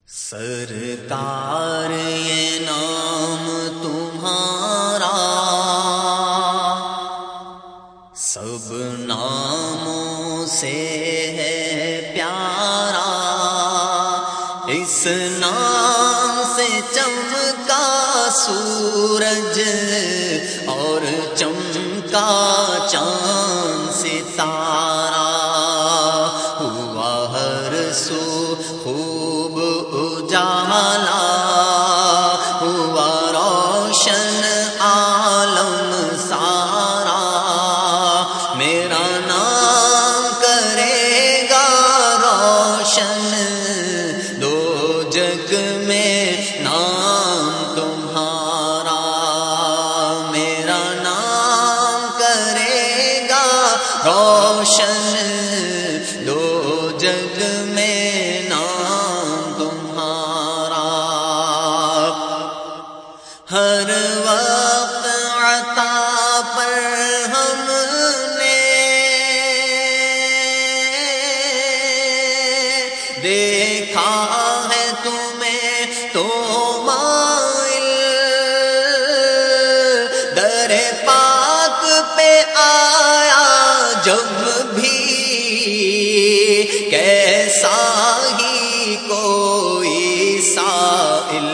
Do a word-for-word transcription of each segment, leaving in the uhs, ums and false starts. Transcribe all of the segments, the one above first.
سرکار یہ نام تمہارا سب ناموں سے ہے پیارا، اس نام سے چمکا سورج اور چمکا چاند ستارہ، ہوا ہر سو خوب اجالا، ہوا روشن عالم سارا، میرا نام کرے گا روشن دو جگ میں نام تمہارا، میرا نام کرے گا روشن دو جگ میں نام تمہارا، ہر وقت عطا پر ہم نے دیکھا ہے تمہیں تو مائل، در پاک پہ آیا جب بھی کیسا ہی کوئی سائل،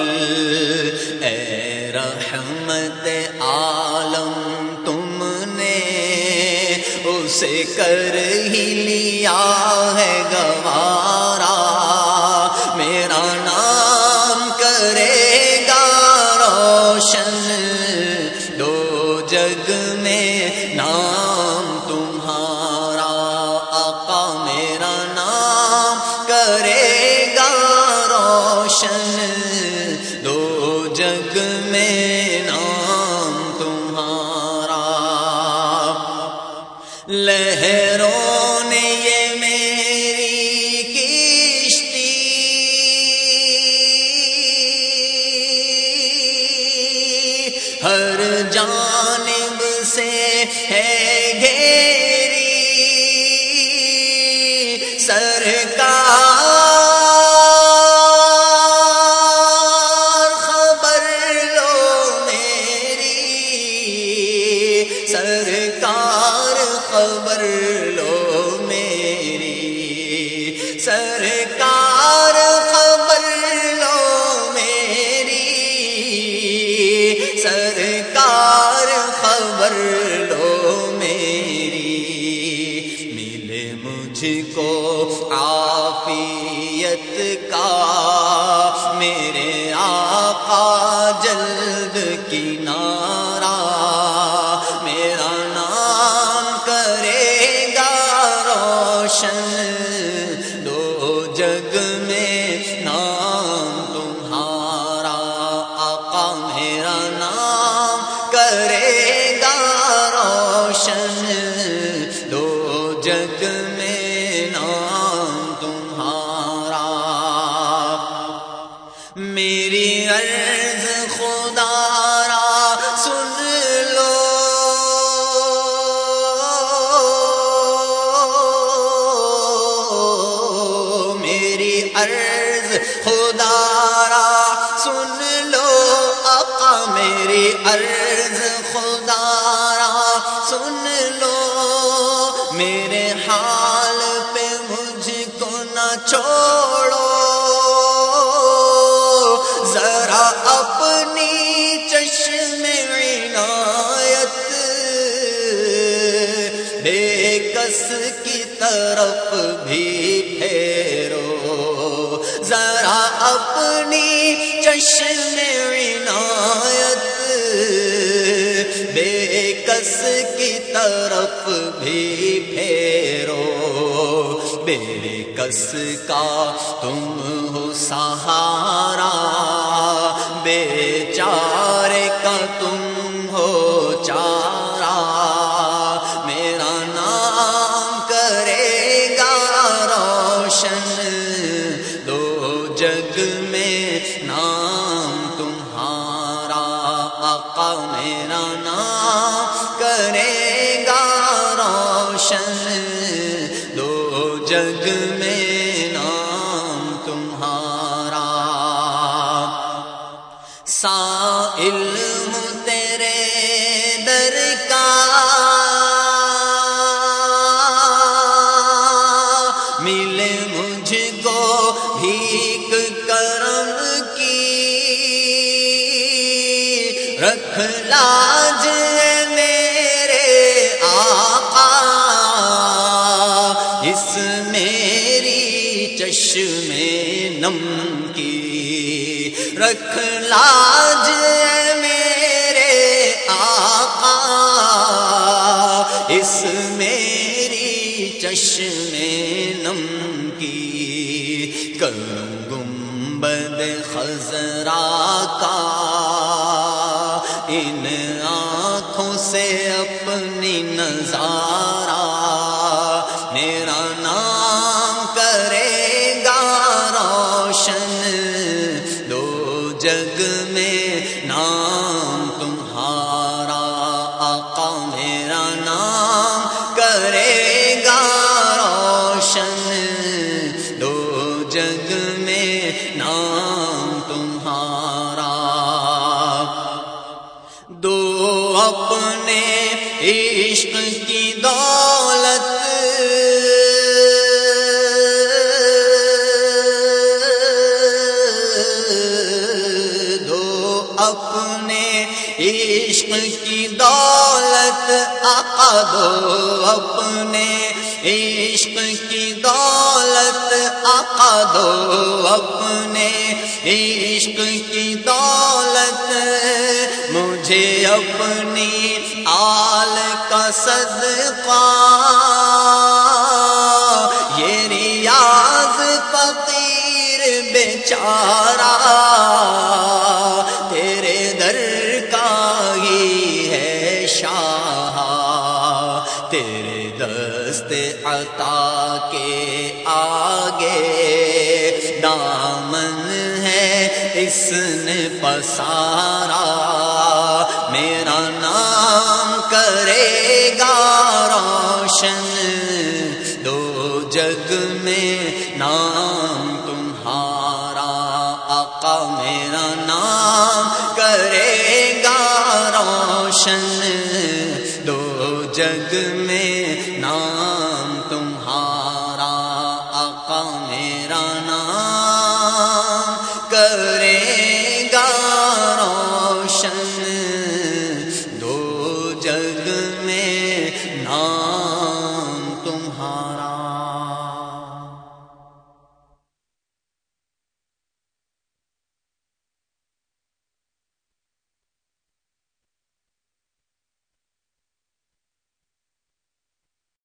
اے رحمت عالم تم نے اسے کر ہی لیا ہے گوارا، میرا نام کرے گا روشن دو جگ میں نام تمہارا، آقا میرا نام کرے گا روشن دو جگ میں نام تمہارا، لہروں نے یہ میری کشتی ہر جانب سے ہے گھیری، سرکار خبر لو میری، سرکار خبر لو میری، سرکار خبر لو میری، سرکار خبر لو میری، ملے مجھ کو عافیت کا میرے آقا جلد کنارہ، میرا نام کرے گا روشن دو جگ میں نام تمہارا، آقا میرا نام کرے گا روشن دو جگ میں نام تمہارا، میری عرض خدا را سن لو، میری عرض خدا را سن لو، آقا میری عرض خدا را سن لو، میرے حال پہ مجھ کو نہ چھوڑو، ذرا اپنی چشم عنایت بے کس کی طرف بھی پھیرو، ذرا اپنی چشم عنایت بے کس کی طرف بھی پھیرو، بے کس کا تم ہو سہارا، بے چارے کا تم ہو چارہ، میرا نام کرے گا روشن دو جگ میں نام تمہارا، آقا میرا نام کرے گا روشن دو جگ میں نام تمہارا، سائل ہوں تیرے در کا، ملے مجھ کو بھیک کرم کی، رکھ لاج میرے آقا اس میری چشم نم کی، رکھ لاج میرے آقا اس میری چشم نم کی، کروں گنبد خضرا کا ان آنکھوں سے اپنی نظارہ، میرا نام کرے گا روشن دو جگ میں نام تمہارا، آقا میرا نام کرے گا روشن دو جگ میں نام تمہارا، دو اپنے عشق کی دولت اپنے عشق کی دولت، آقا دو اپنے عشق کی دولت، آقا دو اپنے عشق کی دولت، مجھے اپنی آل کا صدقہ، یہ ریاض فقیر بیچارہ تیرے در کا ہی ہے شاہ، تیرے دست عطا کے آگے دامن ہے اس نے پسارا، میرا نام کرے گا روشن دو جگ میں نام تمہارا، آقا میرا نام کرے گا روشن دو جگ میں نام تمہارا، آقا میرا نام کر